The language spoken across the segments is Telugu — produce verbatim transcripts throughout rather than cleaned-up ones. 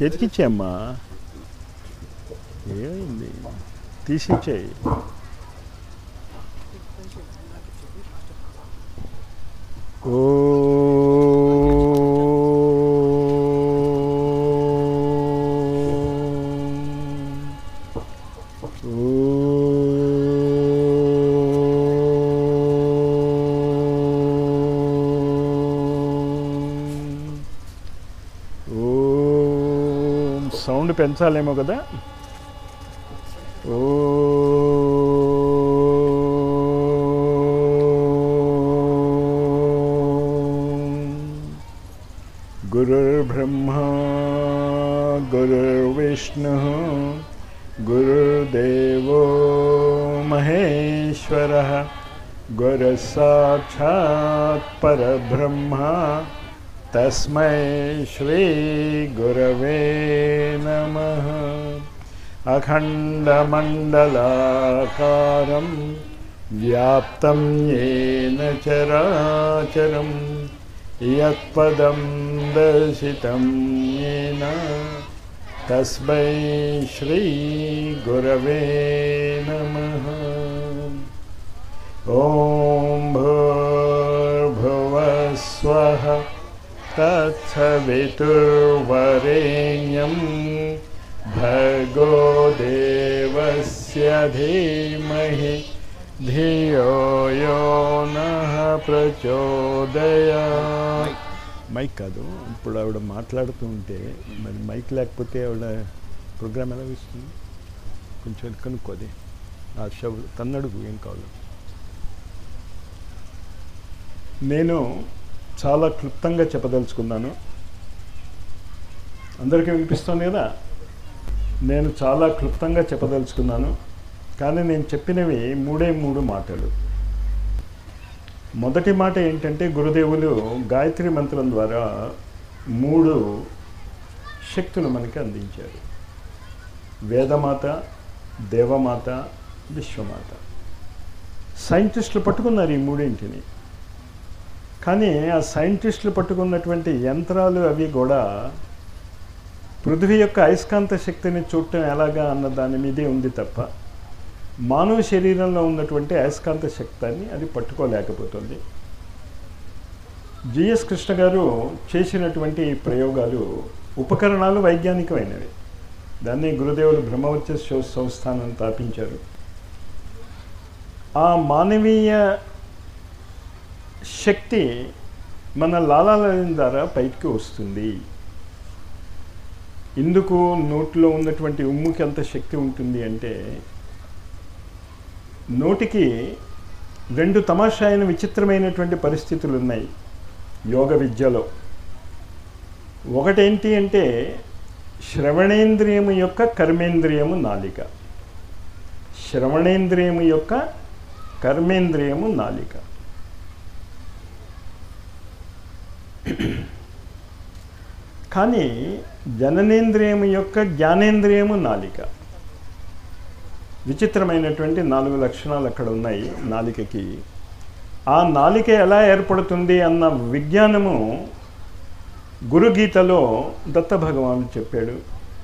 చేతికిచ్చేయమ్మా. ఏమైంది? తీసిచ్చేయి. ఓ సౌండ్ పెంచాలేమో కదా. ఓ గురుర్బ్రహ్మా గురుర్విష్ణుః గురుర్దేవో మహేశ్వరః గురుస్సాక్షాత్ పరబ్రహ్మ తస్మై శ్రీ గురవే నమః. అఖండమండలాకారం వ్యాప్తం యేన చరాచరం యత్పదం దర్శితం యేన తస్మై శ్రీ గురవే నమః. ఓం భూర్భువః స్వః తత్సవితుర్వరేణ్యం భర్గో దేవస్య ధీమహి ధియో యో నః ప్రచోదయాత్. మైక్ కాదు, ఇప్పుడు ఆవిడ మాట్లాడుతూ ఉంటే మరి మైక్ లేకపోతే ఆవిడ ప్రోగ్రామ్ ఎలా ఇస్తుంది? కొంచెం కనుక్కోది. ఆ షవ్ తన్నడుగు ఏం కావాలి. నేను చాలా క్లుప్తంగా చెప్పదలుచుకున్నాను. అందరికీ వినిపిస్తుంది కదా? నేను చాలా క్లుప్తంగా చెప్పదలుచుకున్నాను, కానీ నేను చెప్పినవి మూడే మూడు మాటలు. మొదటి మాట ఏంటంటే, గురుదేవులు గాయత్రి మంత్రం ద్వారా మూడు శక్తులు మనకి అందించారు. వేదమాత, దేవమాత, విశ్వమాత. సైంటిస్టులు పట్టుకున్నారు ఈ మూడింటిని. కానీ ఆ సైంటిస్టులు పట్టుకున్నటువంటి యంత్రాలు అవి కూడా పృథ్వీ యొక్క అయస్కాంత శక్తిని చూడటం ఎలాగా అన్న దాని మీదే ఉంది తప్ప మానవ శరీరంలో ఉన్నటువంటి అయస్కాంత శక్తిని అది పట్టుకోలేకపోతుంది. జిఎస్ కృష్ణ గారు చేసినటువంటి ప్రయోగాలు ఉపకరణాలు వైజ్ఞానికమైనవి. దాన్ని గురుదేవులు బ్రహ్మవర్చస్ సంస్థానం స్థాపించారు. ఆ మానవీయ శక్తి మన లాలాలయం ద్వారా బయటికి వస్తుంది. ఇందుకు నోటిలో ఉన్నటువంటి ఉమ్ముకి ఎంత శక్తి ఉంటుంది అంటే, నోటికి రెండు తమాషాయిన విచిత్రమైనటువంటి పరిస్థితులు ఉన్నాయి యోగ విద్యలో. ఒకటేంటి అంటే, శ్రవణేంద్రియము యొక్క కర్మేంద్రియము నాలిక. శ్రవణేంద్రియము యొక్క కర్మేంద్రియము నాలిక. కానీ జననేంద్రియము యొక్క జ్ఞానేంద్రియము నాలిక. విచిత్రమైనటువంటి నాలుగు లక్షణాలు అక్కడ ఉన్నాయి నాలికకి. ఆ నాలిక ఎలా ఏర్పడుతుంది అన్న విజ్ఞానము గురుగీతలో దత్త భగవానుడు చెప్పాడు.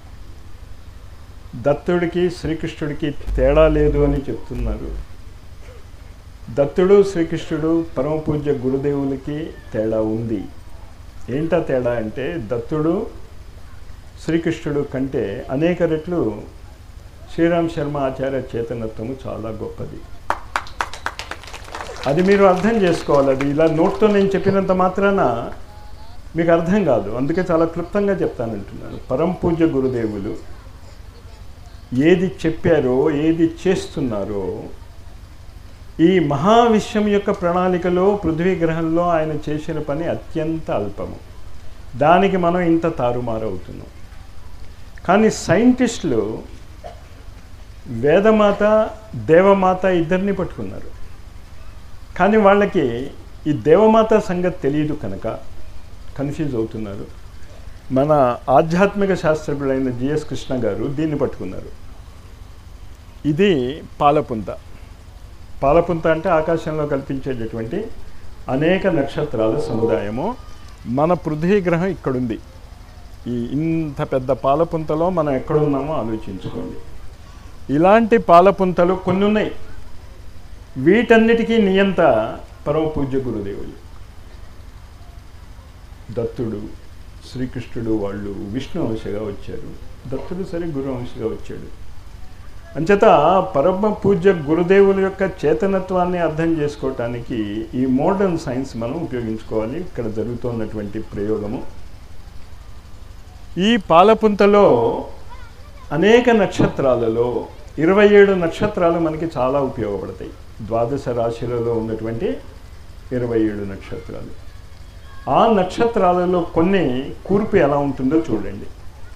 దత్తుడికి శ్రీకృష్ణుడికి తేడా లేదు అని చెప్తున్నారు. దత్తుడు శ్రీకృష్ణుడు పరమ పూజ్య గురుదేవులకి తేడా ఉంది. ఏంటా తేడా అంటే, దత్తుడు శ్రీకృష్ణుడు కంటే అనేక రెట్లు శ్రీరామ్ శర్మ ఆచార్య చేతనత్వము చాలా గొప్పది. అది మీరు అర్థం చేసుకోవాలి. అది ఇలా నోట్తో నేను చెప్పినంత మాత్రాన మీకు అర్థం కాదు. అందుకే చాలా క్లుప్తంగా చెప్తానంటున్నాను. పరమ పూజ్య గురుదేవులు ఏది చెప్పారో, ఏది చేస్తున్నారో, ఈ మహావిశ్వం యొక్క ప్రణాళికలో పృథ్వీ గ్రహంలో ఆయన చేసిన పని అత్యంత అల్పము. దానికి మనం ఇంత తారుమారు అవుతున్నాం. కానీ సైంటిస్టులు వేదమాత, దేవమాత ఇద్దరిని పట్టుకున్నారు. కానీ వాళ్ళకి ఈ దేవమాత సంగతి తెలియదు కనుక కన్ఫ్యూజ్ అవుతున్నారు. మన ఆధ్యాత్మిక శాస్త్రజ్ఞుడైన జిఎస్ కృష్ణ గారు దీన్ని పట్టుకున్నారు. ఇది పాలపుంత. పాలపుంత అంటే ఆకాశంలో కల్పించేటటువంటి అనేక నక్షత్రాల సముదాయము. మన పృథ్వీ గ్రహం ఇక్కడుంది. ఈ ఇంత పెద్ద పాలపుంతలో మనం ఎక్కడున్నామో ఆలోచించుకోండి. ఇలాంటి పాలపుంతలు కొన్ని ఉన్నాయి. వీటన్నిటికీ నియంత పరమ పూజ్య గురుదేవులు. దత్తుడు, శ్రీకృష్ణుడు వాళ్ళు విష్ణు అంశగా వచ్చారు. దత్తుడు సరే గురు అంశగా వచ్చాడు. అంచేత పరమ పూజ్య గురుదేవుల యొక్క చేతనత్వాన్ని అర్థం చేసుకోవటానికి ఈ మోడర్న్ సైన్స్ మనం ఉపయోగించుకోవాలి. ఇక్కడ జరుగుతున్నటువంటి ప్రయోగము, ఈ పాలపుంతలో అనేక నక్షత్రాలలో ఇరవై ఏడు నక్షత్రాలు మనకి చాలా ఉపయోగపడతాయి. ద్వాదశ రాశులలో ఉన్నటువంటి ఇరవై ఏడు నక్షత్రాలు. ఆ నక్షత్రాలలో కొన్ని కూర్పు ఎలా ఉంటుందో చూడండి.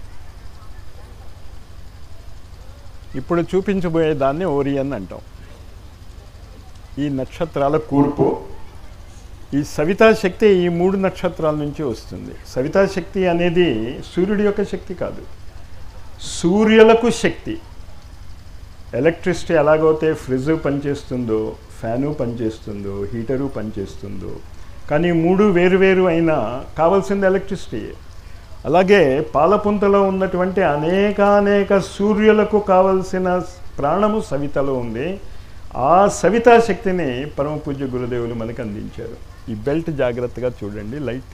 ఇప్పుడు చూపించబోయే దాన్ని ఓరియన్ అంటాం. ఈ నక్షత్రాల కూర్పు, ఈ సవితాశక్తి ఈ మూడు నక్షత్రాల నుంచి వస్తుంది. సవితాశక్తి అనేది సూర్యుడి యొక్క శక్తి కాదు, సూర్యులకు శక్తి. ఎలక్ట్రిసిటీ ఎలాగైతే ఫ్రిడ్జ్ పనిచేస్తుందో, ఫ్యాను పనిచేస్తుందో, హీటరు పనిచేస్తుందో, కానీ మూడు వేరు వేరు అయినా కావాల్సింది ఎలక్ట్రిసిటీ. అలాగే పాలపుంతలో ఉన్నటువంటి అనేకానేక సూర్యులకు కావలసిన ప్రాణము సవితలో ఉంది. ఆ సవితా శక్తిని పరమ పూజ్య గురుదేవులు మనకు అందించారు. ఈ బెల్ట్ జాగ్రత్తగా చూడండి, లైట్.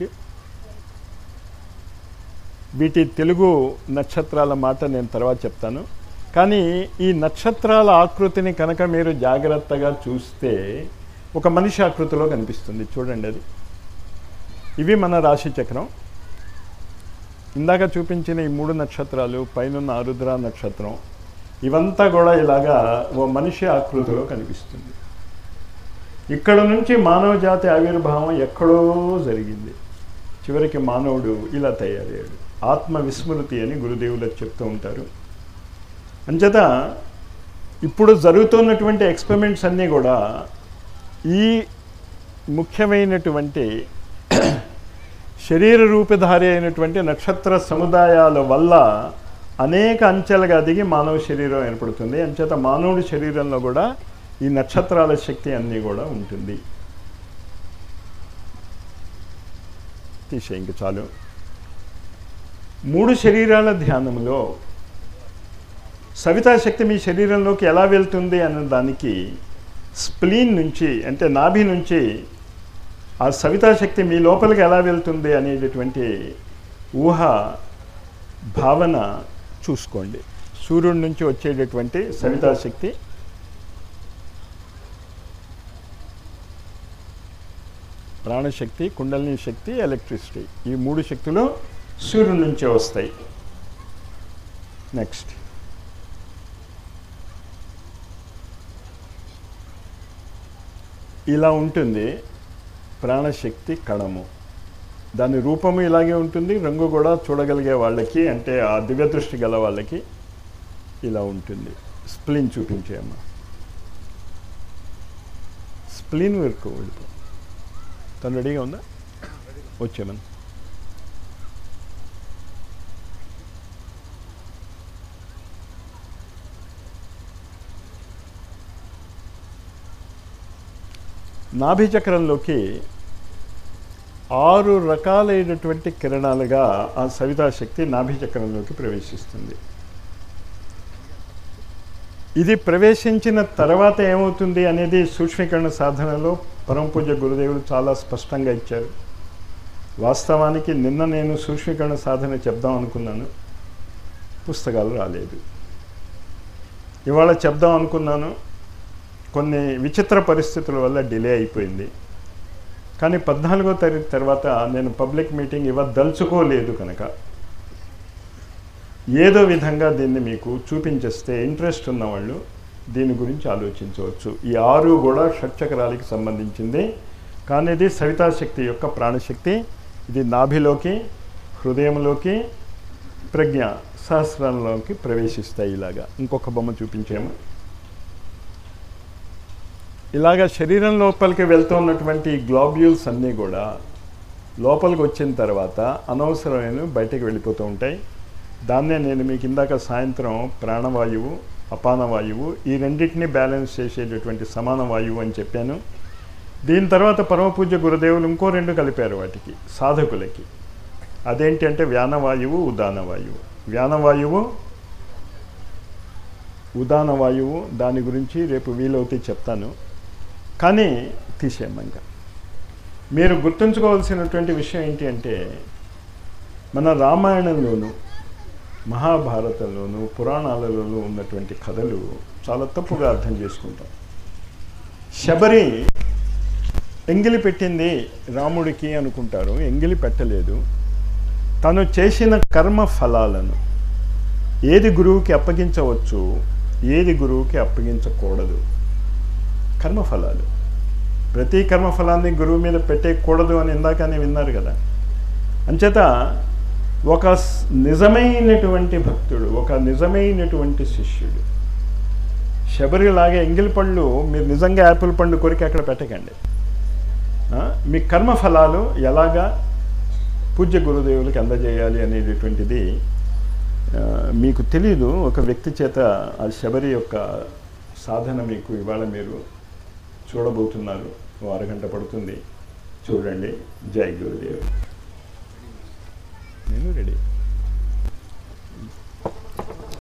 వీటి తెలుగు నక్షత్రాల మాట నేను తర్వాత చెప్తాను. కానీ ఈ నక్షత్రాల ఆకృతిని కనుక మీరు జాగ్రత్తగా చూస్తే ఒక మనిషి ఆకృతిలో కనిపిస్తుంది. చూడండి అది. ఇవి మన రాశి చక్రం. ఇందాక చూపించిన ఈ మూడు నక్షత్రాలు, పైనున్న ఆరుద్ర నక్షత్రం, ఇవంతా కూడా ఇలాగా ఓ మనిషి ఆకృతిలో కనిపిస్తుంది. ఇక్కడ నుంచి మానవ జాతి ఆవిర్భావం ఎక్కడో జరిగింది. చివరికి మానవుడు ఇలా తయారయ్యాడు. ఆత్మ విస్మృతి అని గురుదేవులు చెప్తూ ఉంటారు. అంచేత ఇప్పుడు జరుగుతున్నటువంటి ఎక్స్పెరిమెంట్స్ అన్నీ కూడా ఈ ముఖ్యమైనటువంటి శరీర రూపధారి అయినటువంటి నక్షత్ర సముదాయాల వల్ల అనేక అంచెలుగా దిగి మానవ శరీరం ఏర్పడుతుంది. అంచేత మానవుడి శరీరంలో కూడా ఈ నక్షత్రాల శక్తి అన్నీ కూడా ఉంటుంది. తీసే ఇంక చాలు. మూడు శరీరాల ధ్యానంలో సవితాశక్తి మీ శరీరంలోకి ఎలా వెళ్తుంది అన్న దానికి స్ప్లీన్ నుంచి, అంటే నాభి నుంచి ఆ సవితాశక్తి మీ లోపలికి ఎలా వెళ్తుంది అనేటటువంటి ఊహ భావన చూసుకోండి. సూర్యుడి నుంచి వచ్చేటటువంటి సవితాశక్తి ప్రాణశక్తి, కుండలిని శక్తి, ఎలక్ట్రిసిటీ, ఈ మూడు శక్తులు సూర్యుడి నుంచే వస్తాయి. నెక్స్ట్, ఇలా ఉంటుంది ప్రాణశక్తి కణము. దాని రూపము ఇలాగే ఉంటుంది, రంగు కూడా చూడగలిగే వాళ్ళకి, అంటే ఆ దివ్య దృష్టి గల వాళ్ళకి ఇలా ఉంటుంది. స్ప్లీన్ చూపించేయమ్మా. స్ప్లీన్ వరకు వెళ్ళిపో. తను రెడీగా ఉందా? వచ్చేమని. నాభిచక్రంలోకి ఆరు రకాలైనటువంటి కిరణాలుగా ఆ సవితాశక్తి నాభిచక్రంలోకి ప్రవేశిస్తుంది. ఇది ప్రవేశించిన తర్వాత ఏమవుతుంది అనేది సూక్ష్మీకరణ సాధనలో పరమ పూజ్య గురుదేవులు చాలా స్పష్టంగా ఇచ్చారు. వాస్తవానికి నిన్న నేను సూక్ష్మీకరణ సాధన చెప్దాం అనుకున్నాను, పుస్తకాలు రాలేదు. ఇవాళ చెప్దాం అనుకున్నాను, కొన్ని విచిత్ర పరిస్థితుల వల్ల డిలే అయిపోయింది. కానీ పద్నాలుగో తారీఖు తర్వాత నేను పబ్లిక్ మీటింగ్ ఇవ్వదలుచుకోలేదు కనుక ఏదో విధంగా దీన్ని మీకు చూపించేస్తే ఇంట్రెస్ట్ ఉన్నవాళ్ళు దీని గురించి ఆలోచించవచ్చు. ఈ ఆరు కూడా షట్చక్రాలకి సంబంధించింది. కానీ ఇది సవితాశక్తి యొక్క ప్రాణశక్తి. ఇది నాభిలోకి, హృదయంలోకి, ప్రజ్ఞ సహస్రంలోకి ప్రవేశిస్తాయి. ఇలాగా ఇంకొక బొమ్మ చూపించాము. ఇలాగ శరీరం లోపలికి వెళ్తున్నటువంటి గ్లోబ్యూల్స్ అన్నీ కూడా లోపలికి వచ్చిన తర్వాత అనవసరమైన బయటకు వెళ్ళిపోతూ ఉంటాయి. దాన్నే నేను మీకు ఇందాక సాయంత్రం ప్రాణవాయువు, అపానవాయువు, ఈ రెండింటినీ బ్యాలెన్స్ చేసేటటువంటి సమాన వాయువు అని చెప్పాను. దీని తర్వాత పరమ పూజ్య గురుదేవులు ఇంకో రెండు కలిపారు వాటికి, సాధకులకి. అదేంటి అంటే వ్యానవాయువు, ఉదానవాయువు. వ్యానవాయువు, ఉదానవాయువు దాని గురించి రేపు వీలవుతే చెప్తాను. కానీ తీసేయమంగా మీరు గుర్తుంచుకోవాల్సినటువంటి విషయం ఏంటి అంటే మన రామాయణంలోనూ మహాభారతంలోనూ పురాణాలలోనూ ఉన్నటువంటి కథలు చాలా తప్పుగా అర్థం చేసుకుంటాం. శబరి ఎంగిలి పెట్టింది రాముడికి అనుకుంటారు. ఎంగిలి పెట్టలేదు. తను చేసిన కర్మ ఫలాలను ఏది గురువుకి అప్పగించవచ్చు, ఏది గురువుకి అప్పగించకూడదు. కర్మఫలాలు ప్రతి కర్మఫలాన్ని గురువు మీద పెట్టేయకూడదు అని ఇందాకనే విన్నారు కదా. అంచేత ఒక నిజమైనటువంటి భక్తుడు, ఒక నిజమైనటువంటి శిష్యుడు శబరిలాగే ఎంగిలి పళ్ళు మీరు నిజంగా యాపిల్ పండు కొరికి అక్కడ పెట్టకండి. మీ కర్మఫలాలు ఎలాగా పూజ్య గురుదేవులకి అందజేయాలి అనేటటువంటిది మీకు తెలీదు. ఒక వ్యక్తి చేత ఆ శబరి యొక్క సాధన మీకు ఇవాళ మీరు చూడబోతున్నారు. ఓ అరగంట పడుతుంది, చూడండి. జై గురుదేవ్.